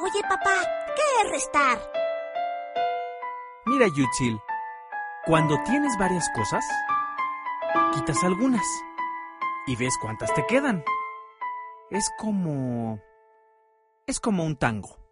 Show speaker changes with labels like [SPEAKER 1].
[SPEAKER 1] Oye, papá, ¿qué es restar?
[SPEAKER 2] Mira, Yútzil, cuando tienes varias cosas, quitas algunas y ves cuántas te quedan. Es como un tango.